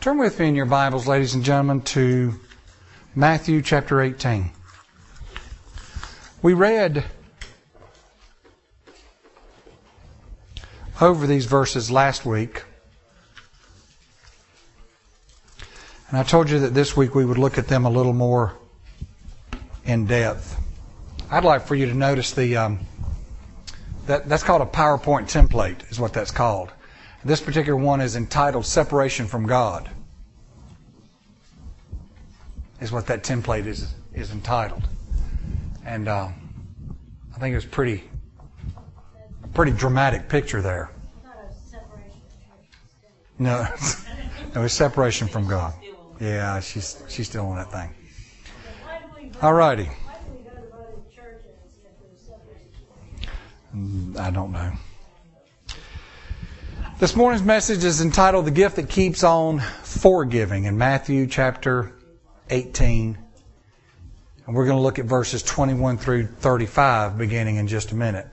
Turn with me in your Bibles, ladies and gentlemen, to Matthew chapter 18. We read over these verses last week, and I told you that this week we would look at them a little more in depth. I'd like for you to notice that's called a PowerPoint template, is what that's called. This particular one is entitled Separation from God, is what that template is entitled. And I think it was a pretty dramatic picture there. No, it was separation from God. Yeah, she's still on that thing. All righty. I don't know. This morning's message is entitled The Gift That Keeps on Forgiving in Matthew chapter 18. And we're going to look at verses 21 through 35 beginning in just a minute.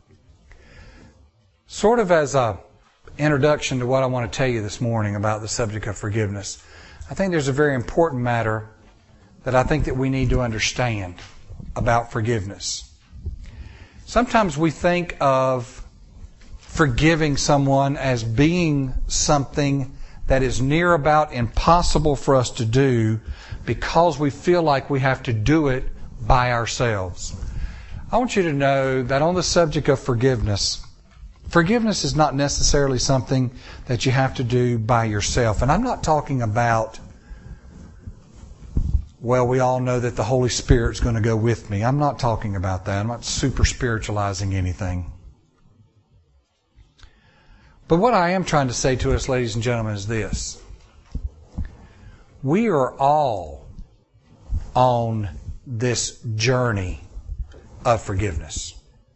Sort of as an introduction to what I want to tell you this morning about the subject of forgiveness, I think there's a very important matter that I think that we need to understand about forgiveness. Sometimes we think of forgiving someone as being something that is near about impossible for us to do because we feel like we have to do it by ourselves. I want you to know that on the subject of forgiveness is not necessarily something that you have to do by yourself. And I'm not talking about, well, we all know that the Holy Spirit's going to go with me. I'm not talking about that. I'm not super spiritualizing anything. But what I am trying to say to us, ladies and gentlemen, is this. We are all on this journey of forgiveness.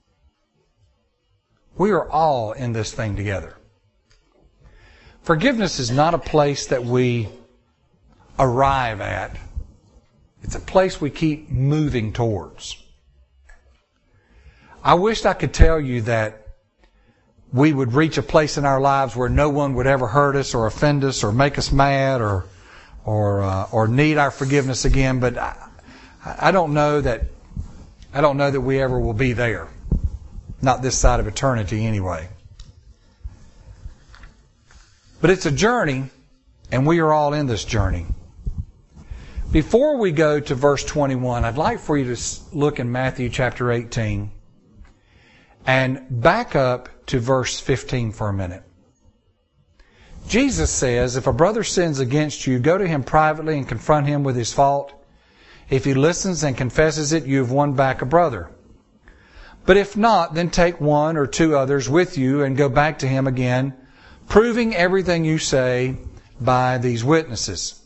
We are all in this thing together. Forgiveness is not a place that we arrive at. It's a place we keep moving towards. I wished I could tell you that we would reach a place in our lives where no one would ever hurt us or offend us or make us mad or need our forgiveness again. But I don't know that we ever will be there. Not this side of eternity anyway. But it's a journey, and we are all in this journey. Before we go to verse 21, I'd like for you to look in Matthew chapter 18 and back up to verse 15 for a minute. Jesus says, if a brother sins against you, go to him privately and confront him with his fault. If he listens and confesses it, you have won back a brother. But if not, then take one or two others with you and go back to him again, proving everything you say by these witnesses.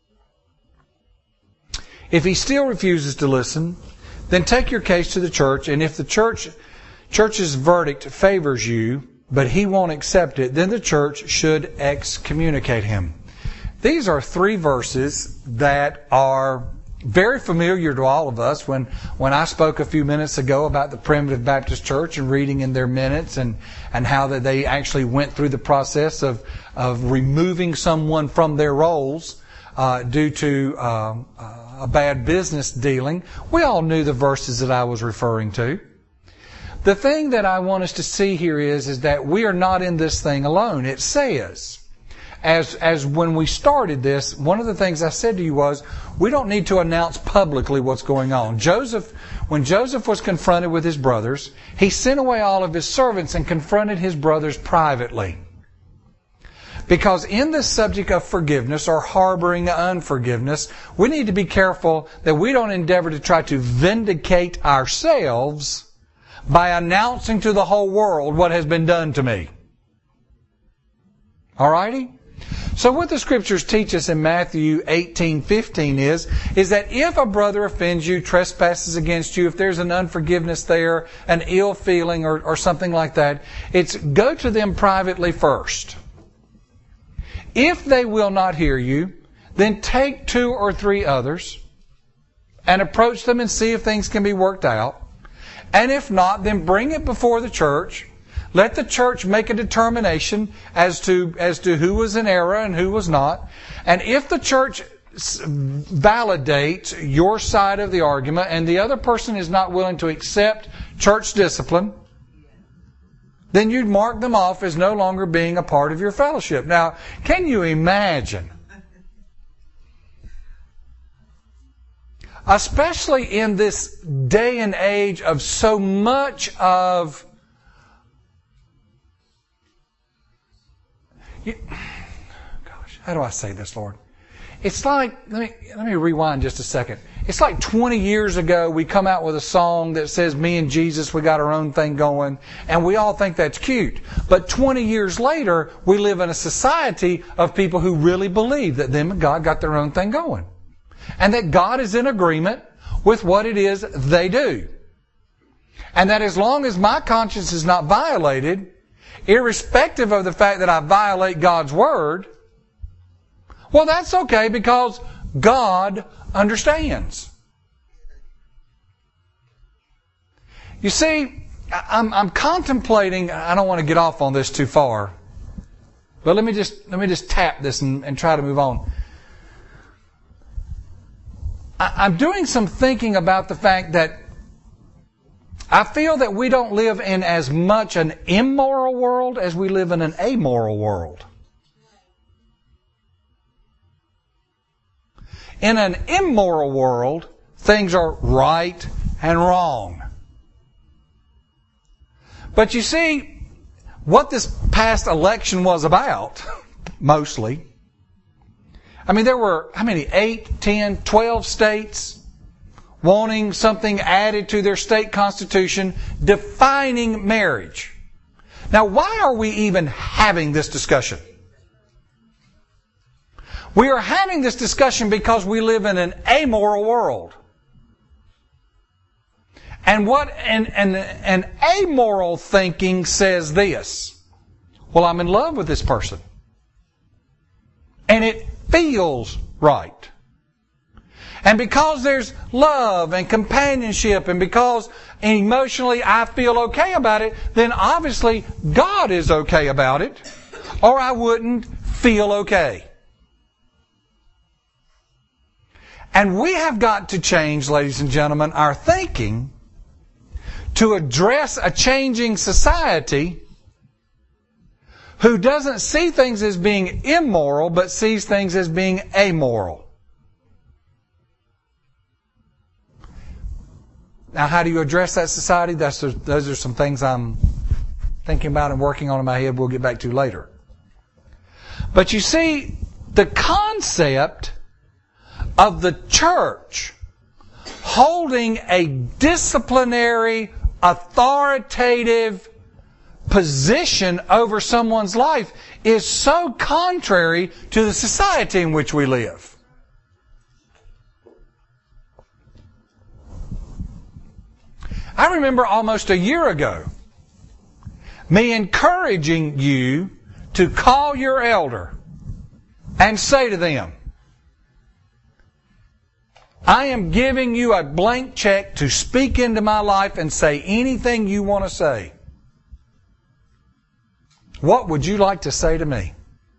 If he still refuses to listen, then take your case to the church, and if the church's verdict favors you, but he won't accept it, then the church should excommunicate him. These are three verses that are very familiar to all of us. When I spoke a few minutes ago about the Primitive Baptist Church and reading in their minutes and how that they actually went through the process of removing someone from their roles due to a bad business dealing, we all knew the verses that I was referring to. The thing that I want us to see here is that we are not in this thing alone. It says, as when we started this, one of the things I said to you was, we don't need to announce publicly what's going on. When Joseph was confronted with his brothers, he sent away all of his servants and confronted his brothers privately. Because in this subject of forgiveness or harboring unforgiveness, we need to be careful that we don't endeavor to try to vindicate ourselves by announcing to the whole world what has been done to me. Alrighty? So what the Scriptures teach us in Matthew 18:15 is that if a brother offends you, trespasses against you, if there's an unforgiveness there, an ill feeling or something like that, it's go to them privately first. If they will not hear you, then take 2 or 3 others and approach them and see if things can be worked out. And if not, then bring it before the church. Let the church make a determination as to who was in error and who was not. And if the church validates your side of the argument and the other person is not willing to accept church discipline, then you'd mark them off as no longer being a part of your fellowship. Now, can you imagine, especially in this day and age of so much of how do I say this, Lord? It's like, let me rewind just a second. It's like 20 years ago we come out with a song that says, me and Jesus, we got our own thing going, and we all think that's cute. But 20 years later, we live in a society of people who really believe that them and God got their own thing going. And that God is in agreement with what it is they do. And that as long as my conscience is not violated, irrespective of the fact that I violate God's Word, well, that's okay because God understands. You see, I'm contemplating, I don't want to get off on this too far, but let me just tap this and try to move on. I'm doing some thinking about the fact that I feel that we don't live in as much an immoral world as we live in an amoral world. In an immoral world, things are right and wrong. But you see, what this past election was about, mostly, I mean, there were, how many, 8, 10, 12 states wanting something added to their state constitution defining marriage. Now, why are we even having this discussion? We are having this discussion because we live in an amoral world. And what an amoral thinking says this: well, I'm in love with this person. And it feels right. And because there's love and companionship and because emotionally I feel okay about it, then obviously God is okay about it, or I wouldn't feel okay. And we have got to change, ladies and gentlemen, our thinking to address a changing society who doesn't see things as being immoral, but sees things as being amoral. Now, how do you address that society? Those are some things I'm thinking about and working on in my head we'll get back to later. But you see, the concept of the church holding a disciplinary, authoritative position over someone's life is so contrary to the society in which we live. I remember almost a year ago me encouraging you to call your elder and say to them, I am giving you a blank check to speak into my life and say anything you want to say. What would you like to say to me?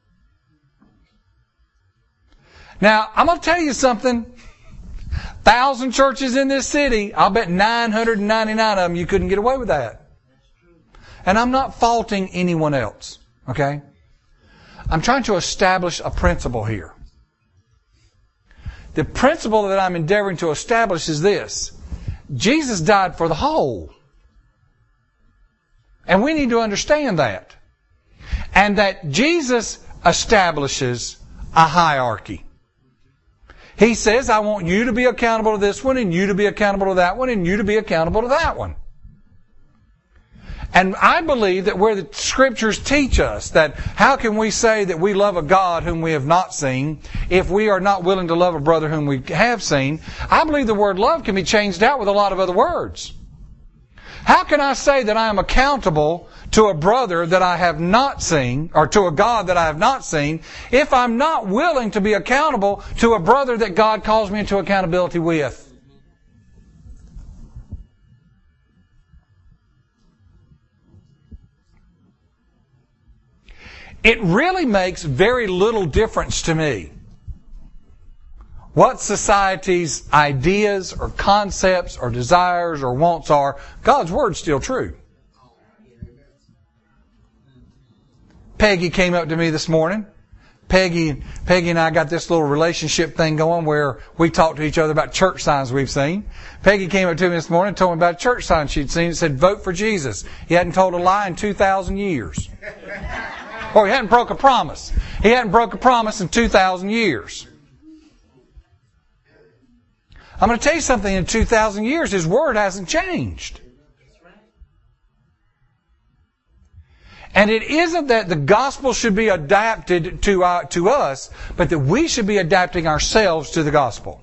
Now, I'm going to tell you something. 1,000 churches in this city, I'll bet 999 of them you couldn't get away with that. And I'm not faulting anyone else, okay? I'm trying to establish a principle here. The principle that I'm endeavoring to establish is this: Jesus died for the whole. And we need to understand that. And that Jesus establishes a hierarchy. He says, I want you to be accountable to this one, and you to be accountable to that one, and you to be accountable to that one. And I believe that where the Scriptures teach us that how can we say that we love a God whom we have not seen if we are not willing to love a brother whom we have seen, I believe the word love can be changed out with a lot of other words. How can I say that I am accountable to a brother that I have not seen, or to a God that I have not seen, if I'm not willing to be accountable to a brother that God calls me into accountability with? it really makes very little difference to me what society's ideas or concepts or desires or wants are. God's Word's still true. Peggy came up to me this morning. Peggy and I got this little relationship thing going where we talk to each other about church signs we've seen. Peggy came up to me this morning and told me about a church sign she'd seen. It said, "Vote for Jesus." He hadn't told a lie in 2,000 years. Or he hadn't broke a promise. He hadn't broke a promise in 2,000 years. I'm going to tell you something. In 2,000 years, His Word hasn't changed. And it isn't that the gospel should be adapted to us, but that we should be adapting ourselves to the gospel.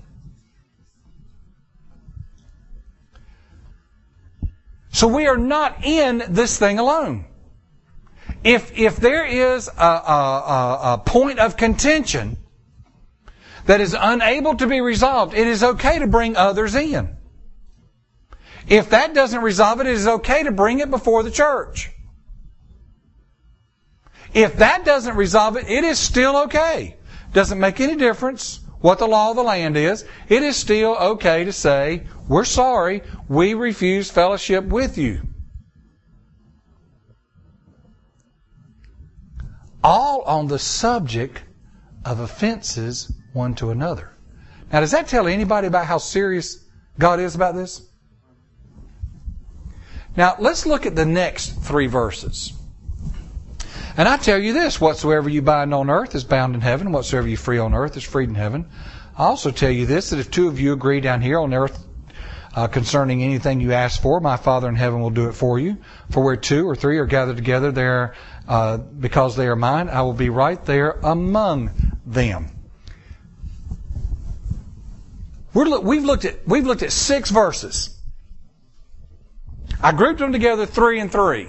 So we are not in this thing alone. If there is a point of contention that is unable to be resolved, it is okay to bring others in. If that doesn't resolve it, it is okay to bring it before the church. If that doesn't resolve it, it is still okay. Doesn't make any difference what the law of the land is. It is still okay to say, "We're sorry, we refuse fellowship with you." All on the subject of offenses one to another. Now, does that tell anybody about how serious God is about this? Now, let's look at the next 3 verses. "And I tell you this, whatsoever you bind on earth is bound in heaven, whatsoever you free on earth is freed in heaven. I also tell you this, that if 2 of you agree down here on earth concerning anything you ask for, my Father in heaven will do it for you. For where 2 or 3 are gathered together there, because they are mine, I will be right there among them." We've looked at 6 verses. I grouped them together 3 and 3.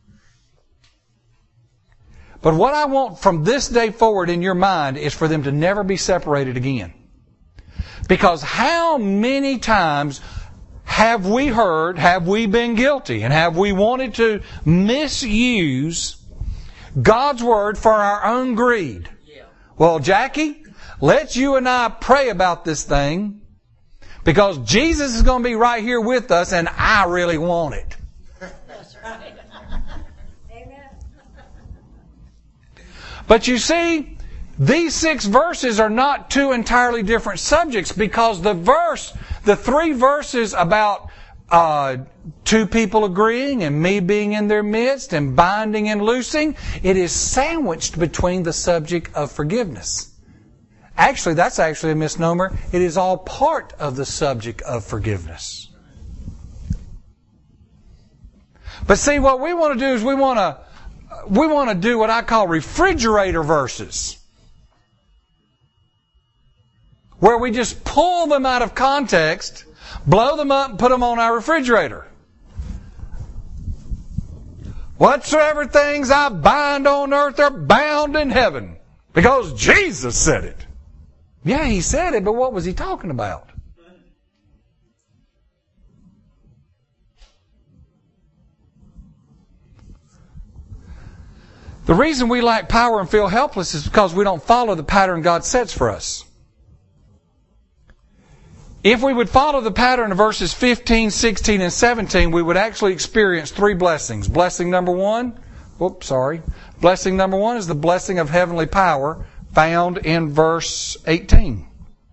But what I want from this day forward in your mind is for them to never be separated again. Because how many times have we heard, have we been guilty, and have we wanted to misuse God's Word for our own greed? Yeah. Well, Jackie, let's you and I pray about this thing, because Jesus is going to be right here with us, and I really want it. That's right. Amen. But you see, these 6 verses are not 2 entirely different subjects, because the 3 verses about 2 people agreeing and me being in their midst and binding and loosing, it is sandwiched between the subject of forgiveness. Actually, that's actually a misnomer. It is all part of the subject of forgiveness. But see, what we want to do is we want to do what I call refrigerator verses, where we just pull them out of context, blow them up, and put them on our refrigerator. Whatsoever things I bind on earth are bound in heaven, because Jesus said it. Yeah, He said it, but what was He talking about? The reason we lack power and feel helpless is because we don't follow the pattern God sets for us. If we would follow the pattern of verses 15, 16, and 17, we would actually experience 3 blessings. Blessing number 1 is the blessing of heavenly power, found in verse 18.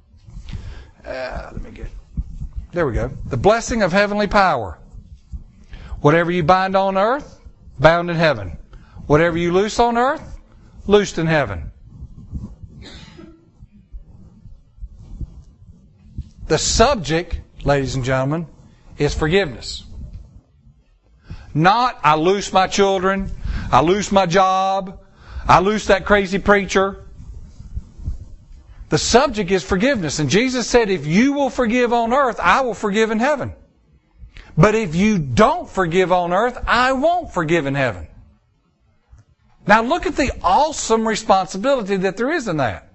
There we go. The blessing of heavenly power. Whatever you bind on earth, bound in heaven. Whatever you loose on earth, loosed in heaven. The subject, ladies and gentlemen, is forgiveness. Not, I loose my children, I loose my job, I loose that crazy preacher. The subject is forgiveness. And Jesus said, if you will forgive on earth, I will forgive in heaven. But if you don't forgive on earth, I won't forgive in heaven. Now look at the awesome responsibility that there is in that.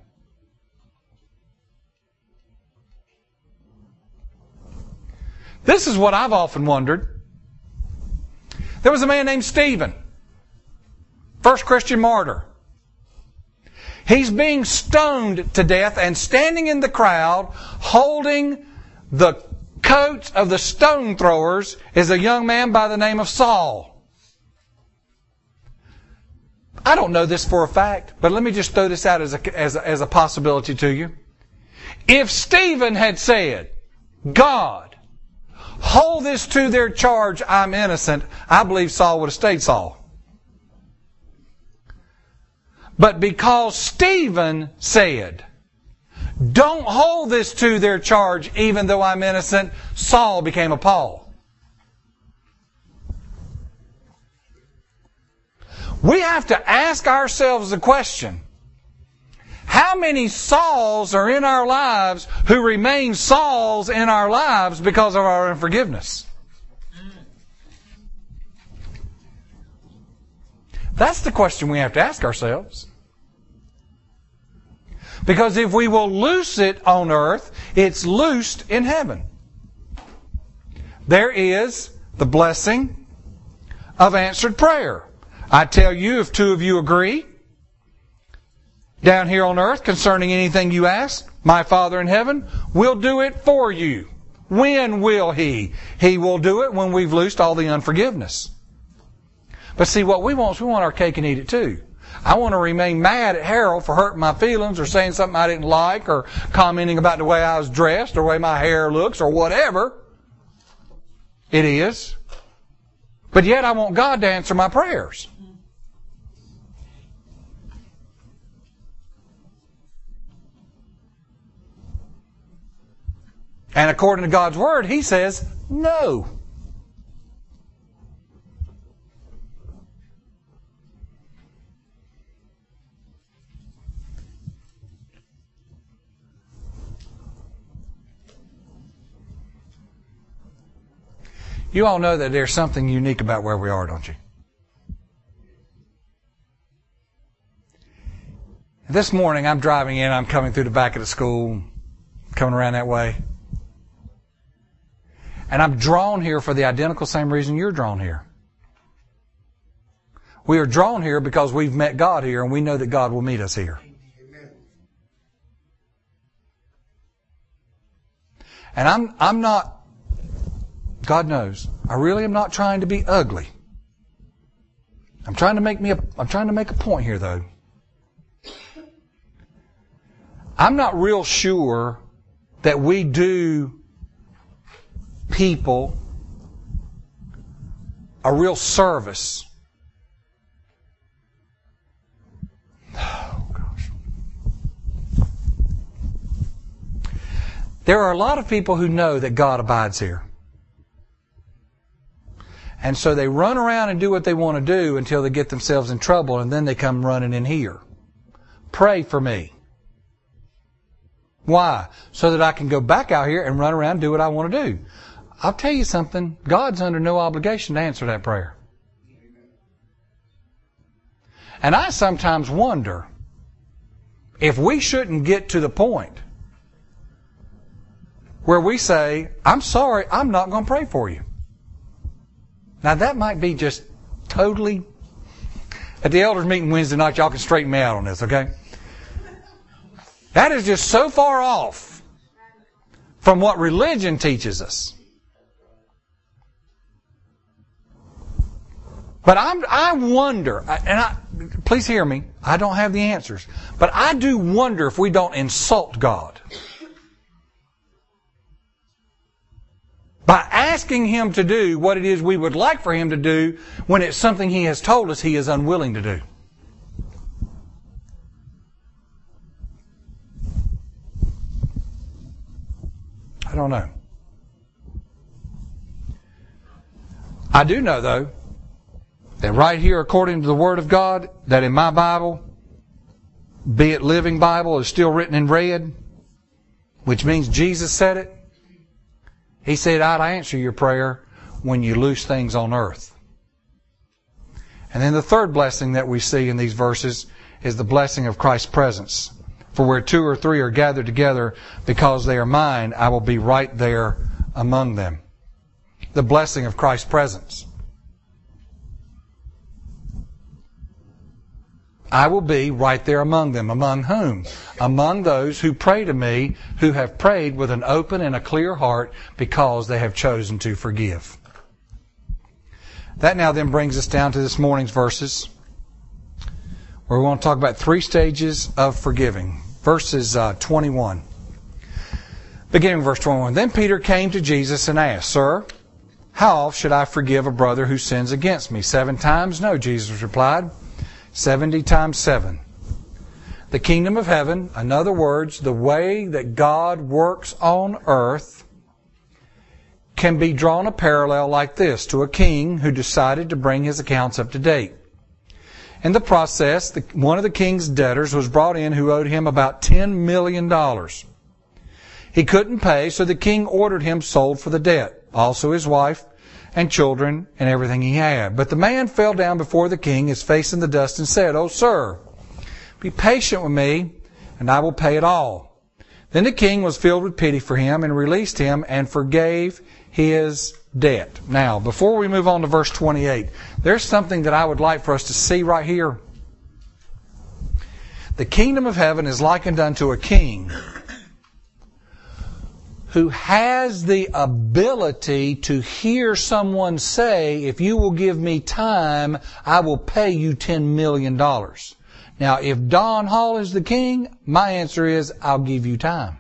This is what I've often wondered. There was a man named Stephen, first Christian martyr. He's being stoned to death, and standing in the crowd, holding the coats of the stone throwers, is a young man by the name of Saul. I don't know this for a fact, but let me just throw this out as a possibility to you. If Stephen had said, God, hold this to their charge, I'm innocent, I believe Saul would have stayed Saul. But because Stephen said, don't hold this to their charge even though I'm innocent, Saul became a Paul. We have to ask ourselves the question, how many Sauls are in our lives who remain Sauls in our lives because of our unforgiveness? That's the question we have to ask ourselves. Because if we will loose it on earth, it's loosed in heaven. There is the blessing of answered prayer. I tell you, if two of you agree down here on earth concerning anything you ask, my Father in heaven will do it for you. When will He? He will do it when we've loosed all the unforgiveness. But see, what we want is we want our cake and eat it too. I want to remain mad at Harold for hurting my feelings or saying something I didn't like or commenting about the way I was dressed or the way my hair looks or whatever it is. But yet I want God to answer my prayers. And according to God's Word, He says no. You all know that there's something unique about where we are, don't you? This morning I'm driving in, I'm coming through the back of the school, coming around that way. And I'm drawn here for the identical same reason you're drawn here. We are drawn here because we've met God here and we know that God will meet us here. And I'm not, God knows, I really am not trying to be ugly. I'm trying to make a point here though. I'm not real sure that we do people a real service. Oh, gosh. There are a lot of people who know that God abides here. And so they run around and do what they want to do until they get themselves in trouble, and then they come running in here. Pray for me. Why? So that I can go back out here and run around and do what I want to do. I'll tell you something. God's under no obligation to answer that prayer. And I sometimes wonder if we shouldn't get to the point where we say, I'm sorry, I'm not going to pray for you. Now that might be just totally... At the elders meeting Wednesday night, y'all can straighten me out on this, okay? That is just so far off from what religion teaches us. But I wonder, please hear me, I don't have the answers, but I do wonder if we don't insult God by asking Him to do what it is we would like for Him to do when it's something He has told us He is unwilling to do. I don't know. I do know, though, that right here, according to the Word of God, that in my Bible, be it Living Bible, is still written in red, which means Jesus said it. He said, I'd answer your prayer when you loose things on earth. And then the third blessing that we see in these verses is the blessing of Christ's presence. For where two or three are gathered together because they are mine, I will be right there among them. The blessing of Christ's presence. I will be right there among them. Among whom? Among those who pray to me, who have prayed with an open and a clear heart because they have chosen to forgive. That now then brings us down to this morning's verses, where we want to talk about 3 stages of forgiving. Verses 21. Beginning with verse 21. Then Peter came to Jesus and asked, Sir, how should I forgive a brother who sins against me? 7 times? No, Jesus replied. 70 times 7. The kingdom of heaven, in other words, the way that God works on earth, can be drawn a parallel like this to a king who decided to bring his accounts up to date. In the process, one of the king's debtors was brought in who owed him about $10 million. He couldn't pay, so the king ordered him sold for the debt, also his wife and children and everything he had. But the man fell down before the king, his face in the dust, and said, "O sir, be patient with me, and I will pay it all." Then the king was filled with pity for him and released him and forgave his debt. Now, before we move on to verse 28, there's something that I would like for us to see right here. The kingdom of heaven is likened unto a king who has the ability to hear someone say, if you will give me time, I will pay you $10 million. Now, if Don Hall is the king, my answer is, I'll give you time.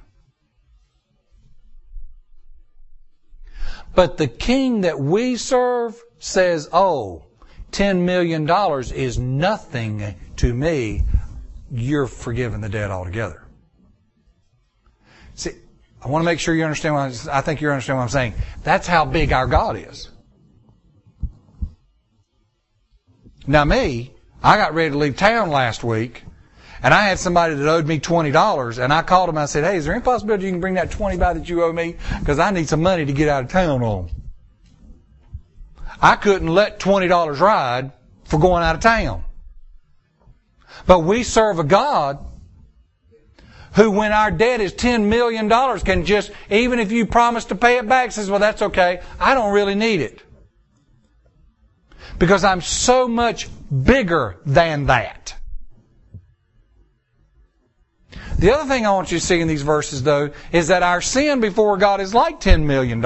But the king that we serve says, $10 million is nothing to me. You're forgiven the debt altogether. See, I want to make sure you understand I think you understand what I'm saying. That's how big our God is. Now me, I got ready to leave town last week, and I had somebody that owed me $20, and I called him and I said, "Hey, is there any possibility you can bring that $20 by that you owe me? Because I need some money to get out of town on." I couldn't let $20 ride for going out of town. But we serve a God who, when our debt is $10 million, can just, even if you promise to pay it back, says, "Well, that's okay. I don't really need it. Because I'm so much bigger than that." The other thing I want you to see in these verses, though, is that our sin before God is like $10 million.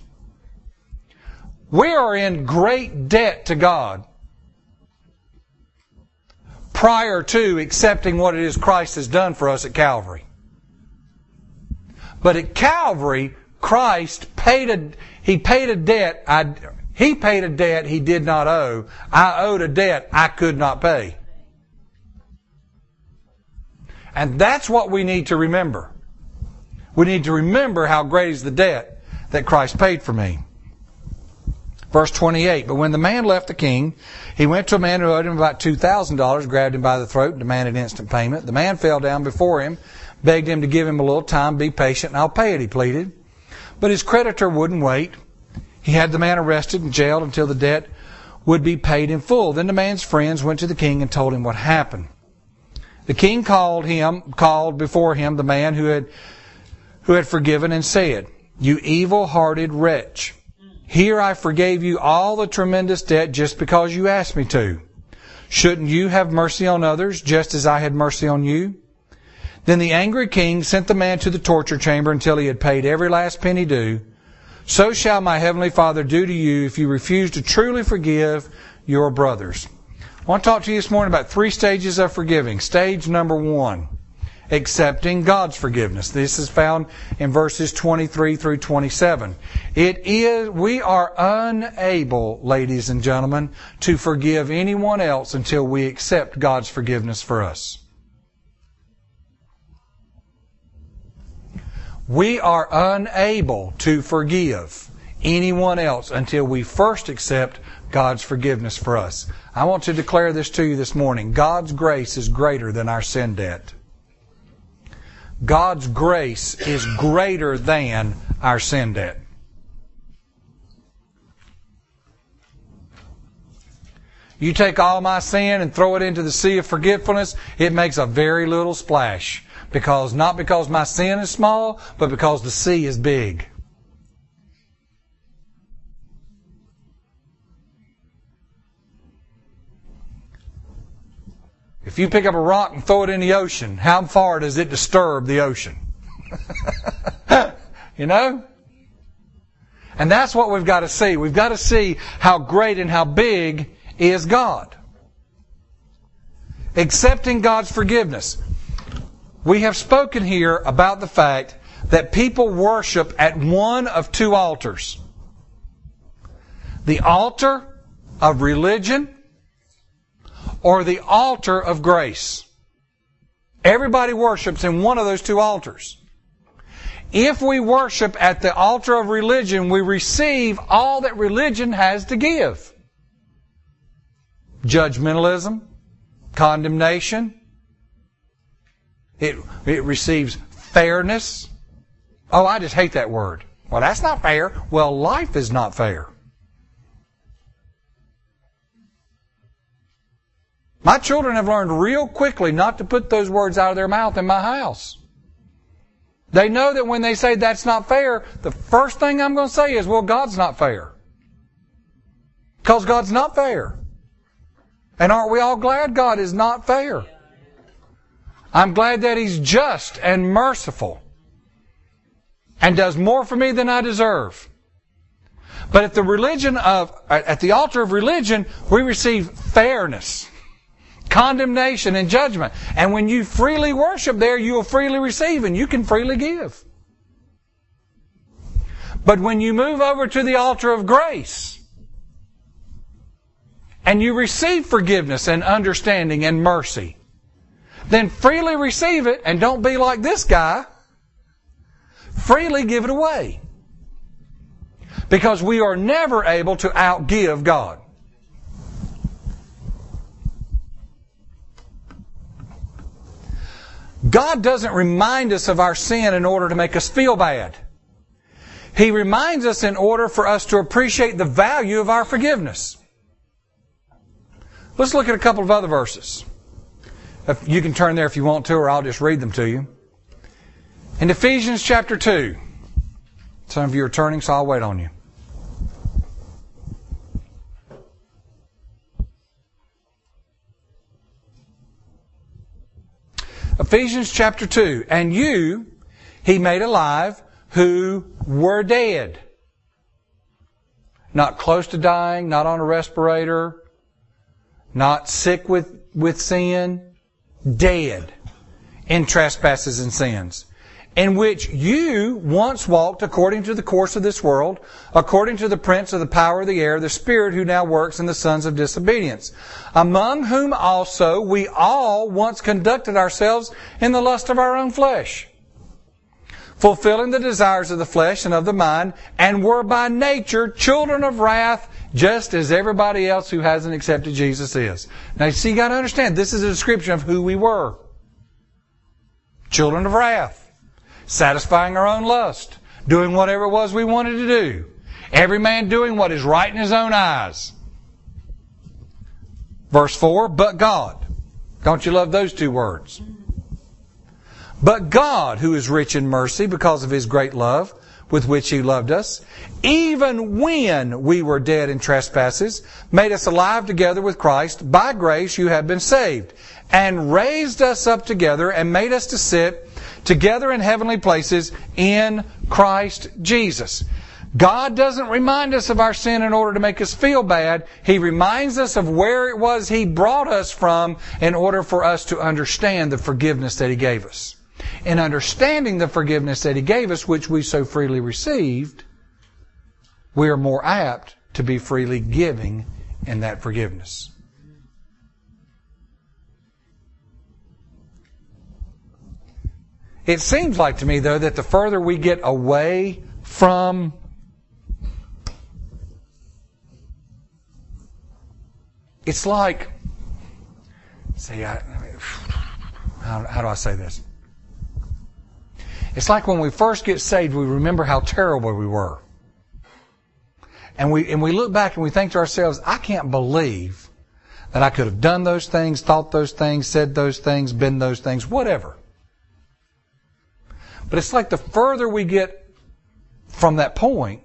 We are in great debt to God prior to accepting what it is Christ has done for us at Calvary. But at Calvary, Christ paid a debt he did not owe. I owed a debt I could not pay. And that's what we need to remember. We need to remember how great is the debt that Christ paid for me. Verse 28, but when the man left the king, he went to a man who owed him about $2,000, grabbed him by the throat, and demanded instant payment. The man fell down before him, begged him to give him a little time, be patient, and I'll pay it, he pleaded. But his creditor wouldn't wait. He had the man arrested and jailed until the debt would be paid in full. Then the man's friends went to the king and told him what happened. The king called before him the man who had forgiven and said, "You evil-hearted wretch, here I forgave you all the tremendous debt just because you asked me to. Shouldn't you have mercy on others just as I had mercy on you?" Then the angry king sent the man to the torture chamber until he had paid every last penny due. So shall my heavenly Father do to you if you refuse to truly forgive your brothers. I want to talk to you this morning about 3 stages of forgiving. Stage number 1, accepting God's forgiveness. This is found in verses 23 through 27. We are unable, ladies and gentlemen, to forgive anyone else until we accept God's forgiveness for us. We are unable to forgive anyone else until we first accept God's forgiveness for us. I want to declare this to you this morning. God's grace is greater than our sin debt. God's grace is greater than our sin debt. You take all my sin and throw it into the sea of forgetfulness, it makes a very little splash. Not because my sin is small, but because the sea is big. If you pick up a rock and throw it in the ocean, how far does it disturb the ocean? You know? And that's what we've got to see. We've got to see how great and how big is God. Accepting God's forgiveness. We have spoken here about the fact that people worship at one of two altars. The altar of religion or the altar of grace. Everybody worships in one of those two altars. If we worship at the altar of religion, we receive all that religion has to give. Judgmentalism, condemnation. It receives fairness. Oh, I just hate that word. Well, that's not fair. Well, life is not fair. My children have learned real quickly not to put those words out of their mouth in my house. They know that when they say that's not fair, the first thing I'm going to say is, well, God's not fair. Because God's not fair. And aren't we all glad God is not fair? I'm glad that He's just and merciful and does more for me than I deserve. But at the altar of religion, we receive fairness, condemnation, and judgment. And when you freely worship there, you will freely receive and you can freely give. But when you move over to the altar of grace and you receive forgiveness and understanding and mercy, then freely receive it and don't be like this guy. Freely give it away. Because we are never able to outgive God. God doesn't remind us of our sin in order to make us feel bad. He reminds us in order for us to appreciate the value of our forgiveness. Let's look at a couple of other verses. You can turn there if you want to, or I'll just read them to you. In Ephesians chapter 2. Some of you are turning, so I'll wait on you. Ephesians chapter 2. And you He made alive who were dead. Not close to dying, not on a respirator, not sick with sin, dead in trespasses and sins, in which you once walked according to the course of this world, according to the prince of the power of the air, the spirit who now works in the sons of disobedience, among whom also we all once conducted ourselves in the lust of our own flesh, fulfilling the desires of the flesh and of the mind, and were by nature children of wrath, just as everybody else who hasn't accepted Jesus is. Now, see, you got to understand, this is a description of who we were. Children of wrath. Satisfying our own lust. Doing whatever it was we wanted to do. Every man doing what is right in his own eyes. Verse 4, but God. Don't you love those two words? But God, who is rich in mercy because of His great love with which He loved us, even when we were dead in trespasses, made us alive together with Christ. By grace you have been saved, and raised us up together and made us to sit together in heavenly places in Christ Jesus. God doesn't remind us of our sin in order to make us feel bad. He reminds us of where it was He brought us from in order for us to understand the forgiveness that He gave us. In understanding the forgiveness that He gave us, which we so freely received, we are more apt to be freely giving in that forgiveness. It seems like to me, though, that the further we get away from it's like, how do I say this? It's like when we first get saved, we remember how terrible we were. And we look back and we think to ourselves, I can't believe that I could have done those things, thought those things, said those things, been those things, whatever. But it's like the further we get from that point,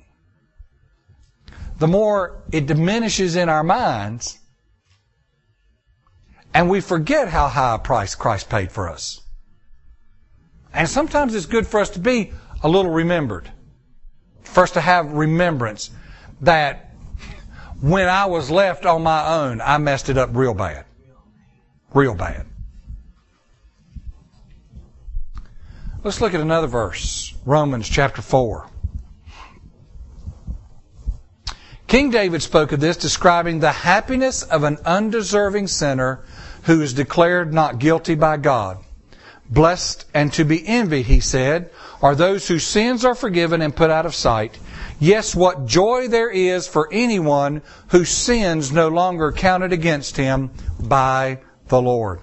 the more it diminishes in our minds, And we forget how high a price Christ paid for us. And sometimes it's good for us to be a little remembered. For us to have remembrance that when I was left on my own, I messed it up real bad. Real bad. Let's look at another verse. Romans chapter 4. King David spoke of this, describing the happiness of an undeserving sinner who is declared not guilty by God. Blessed and to be envied, he said, are those whose sins are forgiven and put out of sight. Yes, what joy there is for anyone whose sins no longer counted against him by the Lord.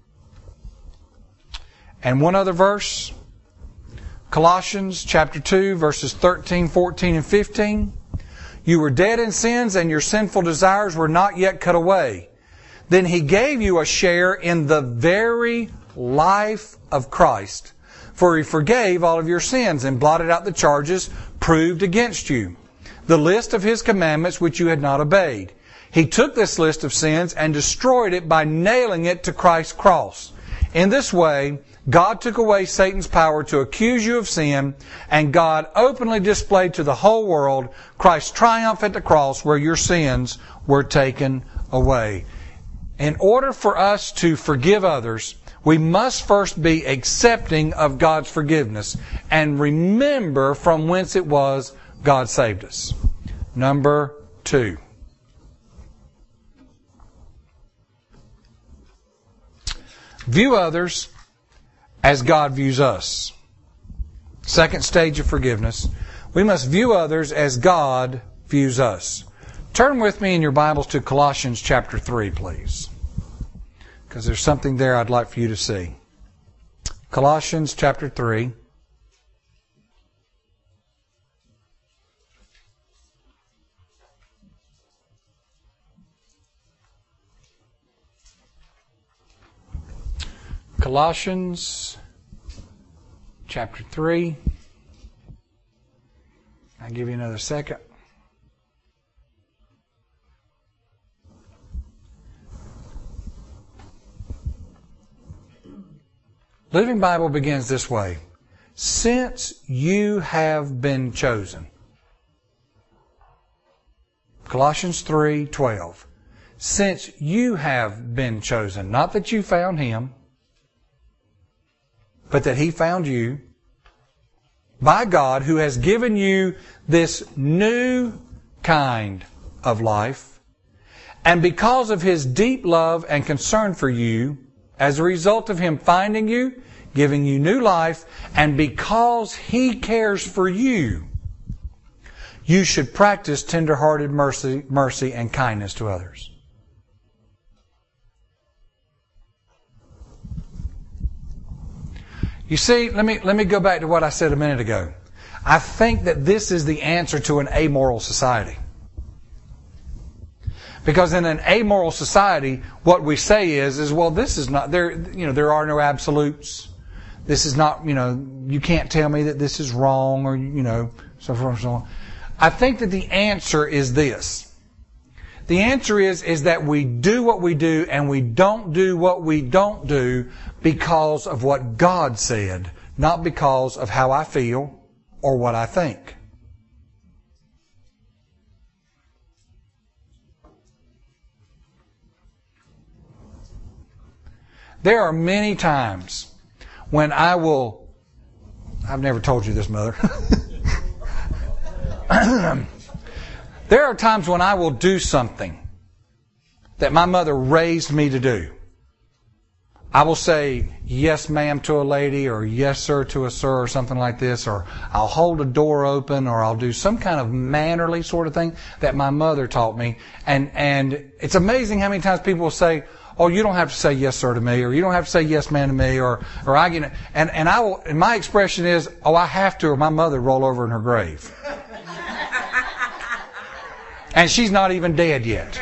And one other verse, Colossians chapter 2, verses 13, 14, and 15. You were dead in sins, and your sinful desires were not yet cut away. Then He gave you a share in the very life of Christ. For He forgave all of your sins and blotted out the charges proved against you, the list of His commandments which you had not obeyed. He took this list of sins and destroyed it by nailing it to Christ's cross. In this way, God took away Satan's power to accuse you of sin, and God openly displayed to the whole world Christ's triumph at the cross where your sins were taken away. In order for us to forgive others, we must first be accepting of God's forgiveness and remember from whence it was God saved us. Number 2. View others as God views us. Second stage of forgiveness. We must view others as God views us. Turn with me in your Bibles to Colossians chapter 3, please. Because there's something there I'd like for you to see. Colossians chapter 3. Colossians chapter 3. I'll give you another second. Living Bible begins this way. Since you have been chosen. Colossians 3:12. Since you have been chosen. Not that you found Him, but that He found you by God, who has given you this new kind of life. And because of His deep love and concern for you, as a result of Him finding you, giving you new life, and because He cares for you, you should practice tender-hearted mercy and kindness to others. You see, let me go back to what I said a minute ago. I think that this is the answer to an amoral society. Because in an amoral society, what we say is well, this is not there. There are no absolutes. This is not. You can't tell me that this is wrong, or so forth and so on. I think that the answer is this. The answer is that we do what we do and we don't do what we don't do because of what God said, not because of how I feel or what I think. There are many times when I've never told you this, Mother. There are times when I will do something that my mother raised me to do. I will say yes ma'am to a lady, or yes sir to a sir, or something like this, or I'll hold a door open, or I'll do some kind of mannerly sort of thing that my mother taught me. And it's amazing how many times people will say, oh, you don't have to say yes sir to me, or you don't have to say yes ma'am to me, or I get, and I will, and my expression is, oh, I have to, or my mother roll over in her grave. And she's not even dead yet.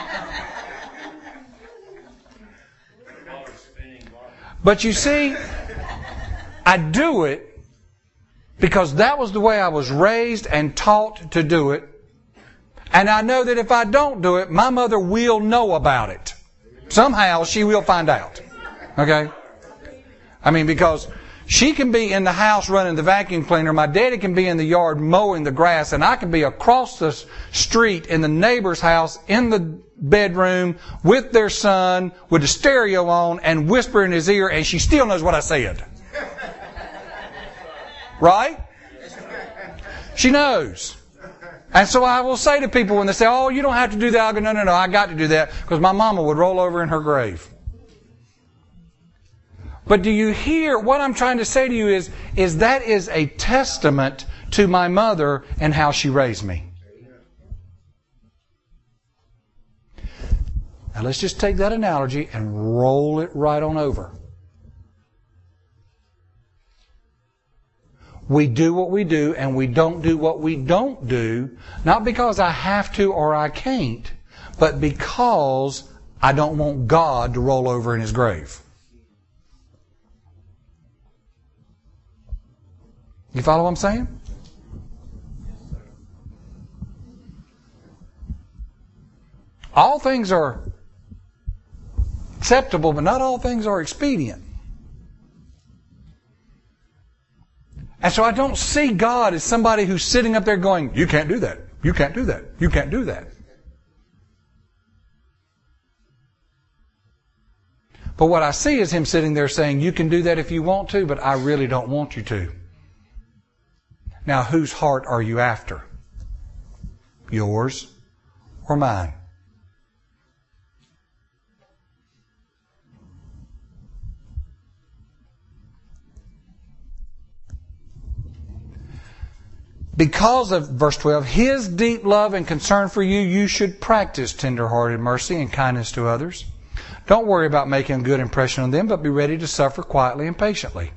But you see, I do it because that was the way I was raised and taught to do it. And I know that if I don't do it, my mother will know about it Somehow she will find out. Okay? I mean, because she can be in the house running the vacuum cleaner, my daddy can be in the yard mowing the grass, and I can be across the street in the neighbor's house in the bedroom with their son with the stereo on and whisper in his ear, and she still knows what I said. Right? She knows. And so I will say to people when they say, oh, you don't have to do that, I'll go, no, I got to do that because my mama would roll over in her grave. But do you hear what I'm trying to say to you is that is a testament to my mother and how she raised me. Now let's just take that analogy and roll it right on over. We do what we do and we don't do what we don't do, not because I have to or I can't, but because I don't want God to roll over in His grave. You follow what I'm saying? All things are acceptable, but not all things are expedient. And so I don't see God as somebody who's sitting up there going, you can't do that, you can't do that, you can't do that. But what I see is Him sitting there saying, you can do that if you want to, but I really don't want you to. Now, whose heart are you after? Yours or mine? Because of, verse 12, His deep love and concern for you, you should practice tender-hearted mercy and kindness to others. Don't worry about making a good impression on them, but be ready to suffer quietly and patiently.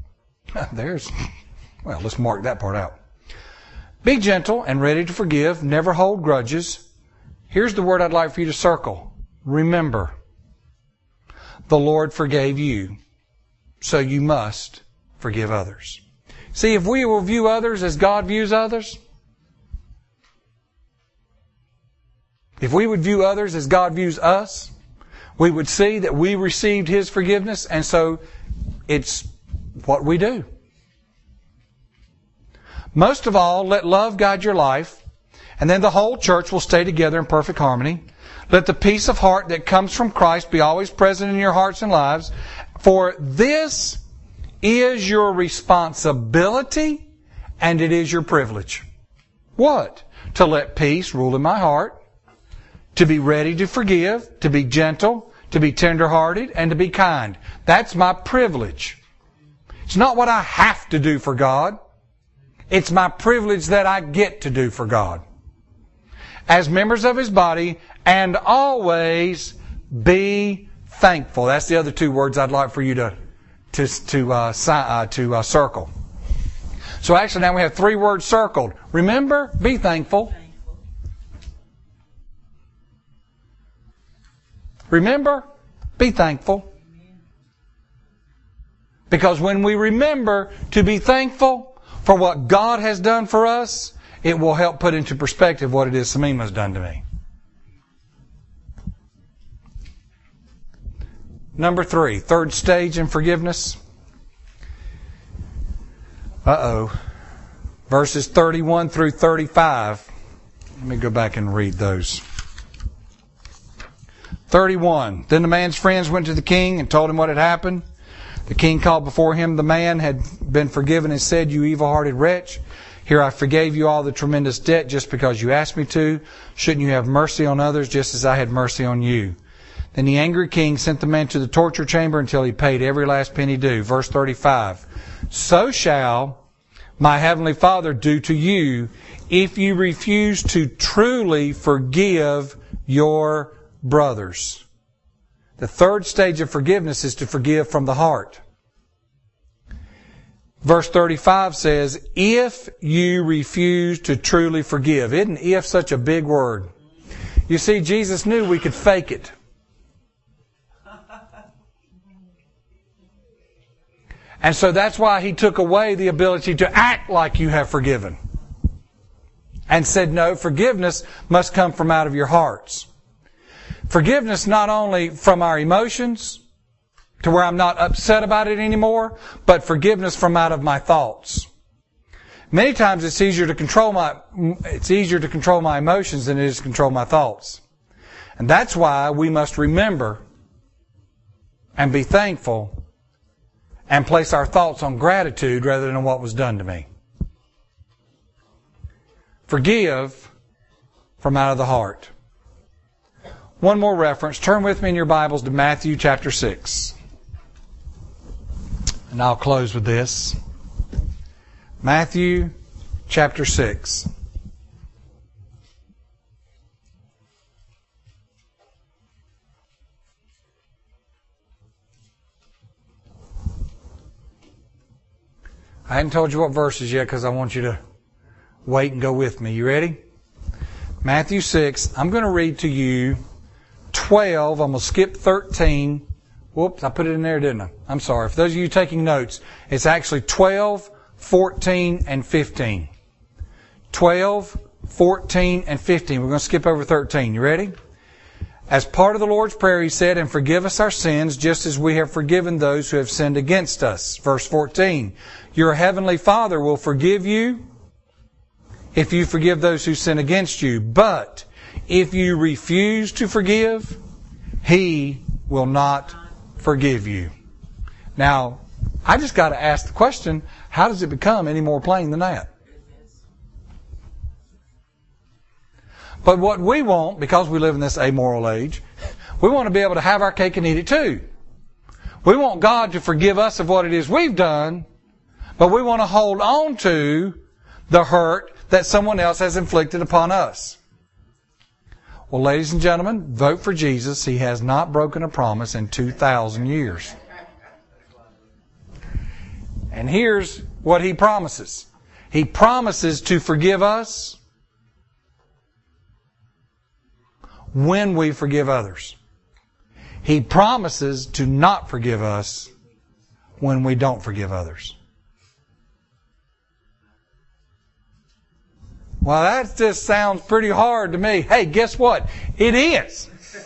Well, let's mark that part out. Be gentle and ready to forgive. Never hold grudges. Here's the word I'd like for you to circle. Remember. The Lord forgave you, so you must forgive others. See, if we will view others as God views others, if we would view others as God views us, we would see that we received His forgiveness, and so it's what we do. Most of all, let love guide your life, and then the whole church will stay together in perfect harmony. Let the peace of heart that comes from Christ be always present in your hearts and lives, for this is your responsibility and it is your privilege. What? To let peace rule in my heart, to be ready to forgive, to be gentle, to be tender-hearted, and to be kind. That's my privilege. It's not what I have to do for God. It's my privilege that I get to do for God. As members of His body, and always be thankful. That's the other two words I'd like for you to circle. So actually now we have three words circled. Remember, be thankful. Remember, be thankful. Because when we remember to be thankful for what God has done for us, it will help put into perspective what it is Samima's done to me. Number 3, third stage in forgiveness. Verses 31 through 35. Let me go back and read those. 31. Then the man's friends went to the king and told him what had happened. The king called before him the man had been forgiven and said, you evil-hearted wretch, here I forgave you all the tremendous debt just because you asked me to. Shouldn't you have mercy on others just as I had mercy on you? Then the angry king sent the man to the torture chamber until he paid every last penny due. Verse 35. So shall my heavenly Father do to you if you refuse to truly forgive your brothers. The third stage of forgiveness is to forgive from the heart. Verse 35 says, if you refuse to truly forgive. Isn't if such a big word? You see, Jesus knew we could fake it. And so that's why He took away the ability to act like you have forgiven. And said, no, forgiveness must come from out of your hearts. Forgiveness not only from our emotions, to where I'm not upset about it anymore, but forgiveness from out of my thoughts. Many times it's easier to control my emotions than it is to control my thoughts. And that's why we must remember and be thankful and place our thoughts on gratitude rather than on what was done to me. Forgive from out of the heart. One more reference. Turn with me in your Bibles to Matthew chapter 6. And I'll close with this. Matthew chapter 6. I hadn't told you what verses yet because I want you to wait and go with me. You ready? Matthew 6. I'm going to read to you 12. I'm going to skip 13. Whoops, I put it in there, didn't I? I'm sorry. For those of you taking notes, it's actually 12, 14, and 15. 12, 14, and 15. We're going to skip over 13. You ready? As part of the Lord's Prayer, He said, "And forgive us our sins, just as we have forgiven those who have sinned against us." Verse 14. "Your heavenly Father will forgive you if you forgive those who sin against you. But if you refuse to forgive, He will not forgive you." Now, I just got to ask the question, how does it become any more plain than that? But what we want, because we live in this amoral age, we want to be able to have our cake and eat it too. We want God to forgive us of what it is we've done, but we want to hold on to the hurt that someone else has inflicted upon us. Well, ladies and gentlemen, vote for Jesus. He has not broken a promise in 2,000 years. And here's what He promises. He promises to forgive us when we forgive others. He promises to not forgive us when we don't forgive others. Well, that just sounds pretty hard to me. Hey, guess what? It is.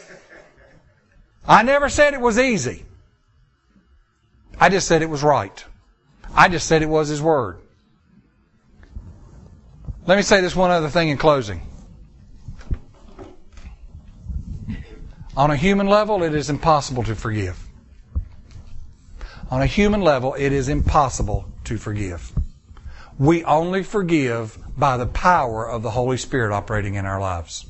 I never said it was easy. I just said it was right. I just said it was His Word. Let me say this one other thing in closing. On a human level, it is impossible to forgive. On a human level, it is impossible to forgive. We only forgive by the power of the Holy Spirit operating in our lives.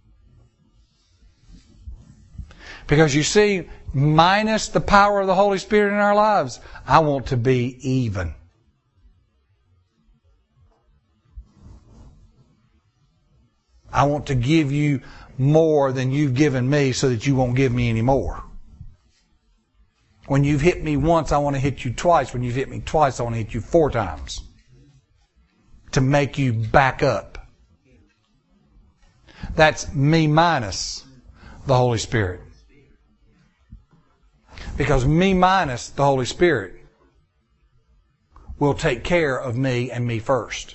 Because you see, minus the power of the Holy Spirit in our lives, I want to be even. I want to give you more than you've given me so that you won't give me any more. When you've hit me once, I want to hit you twice. When you've hit me twice, I want to hit you 4 times. To make you back up. That's me minus the Holy Spirit. Because me minus the Holy Spirit will take care of me and me first.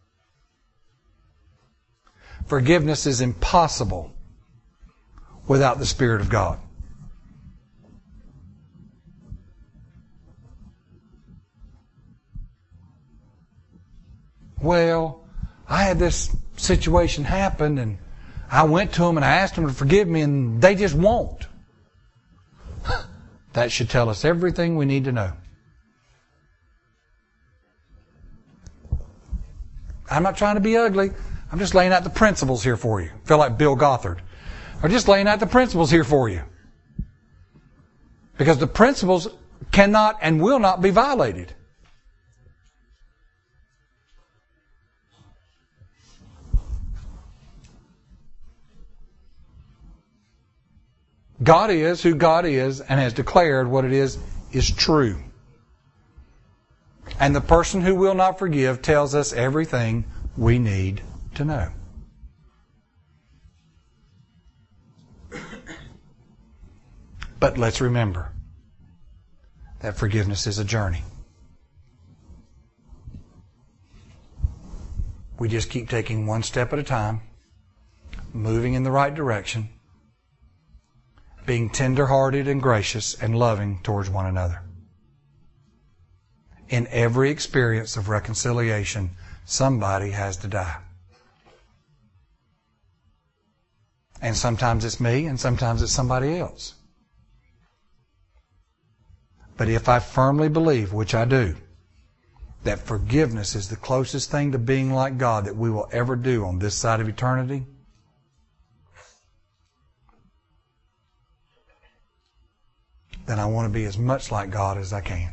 Forgiveness is impossible without the Spirit of God. Well, I had this situation happen and I went to them and I asked them to forgive me and they just won't. That should tell us everything we need to know. I'm not trying to be ugly. I'm just laying out the principles here for you. I feel like Bill Gothard. I'm just laying out the principles here for you. Because the principles cannot and will not be violated. God is who God is and has declared what it is true. And the person who will not forgive tells us everything we need to know. But let's remember that forgiveness is a journey. We just keep taking one step at a time, moving in the right direction, being tender-hearted and gracious and loving towards one another. In every experience of reconciliation, somebody has to die. And sometimes it's me, and sometimes it's somebody else. But if I firmly believe, which I do, that forgiveness is the closest thing to being like God that we will ever do on this side of eternity, then I want to be as much like God as I can.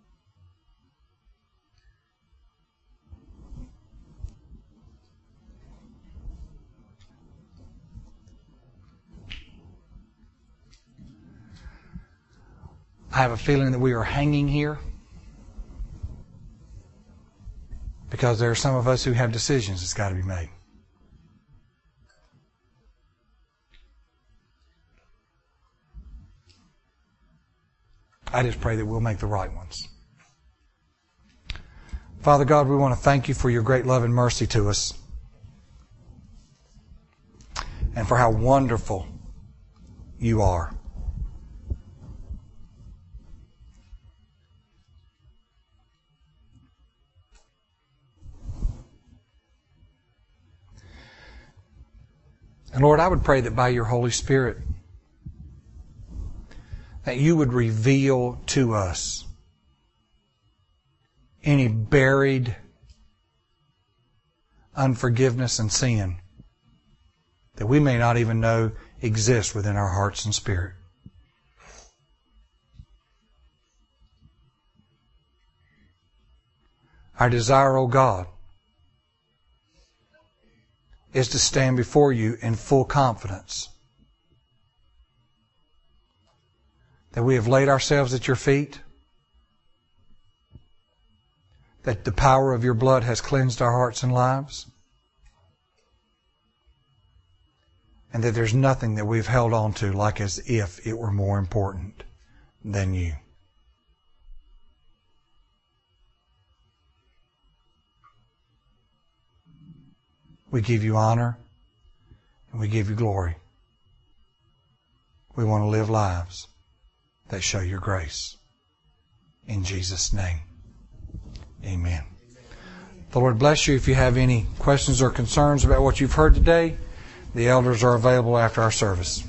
I have a feeling that we are hanging here because there are some of us who have decisions that's got to be made. I just pray that we'll make the right ones. Father God, we want to thank you for your great love and mercy to us, and for how wonderful you are. And Lord, I would pray that by your Holy Spirit, that you would reveal to us any buried unforgiveness and sin that we may not even know exists within our hearts and spirit. Our desire, O God, is to stand before you in full confidence that we have laid ourselves at your feet, that the power of your blood has cleansed our hearts and lives, and that there's nothing that we've held on to like as if it were more important than you. We give you honor and we give you glory. We want to live lives that show your grace. In Jesus' name, amen. The Lord bless you. If you have any questions or concerns about what you've heard today, the elders are available after our service.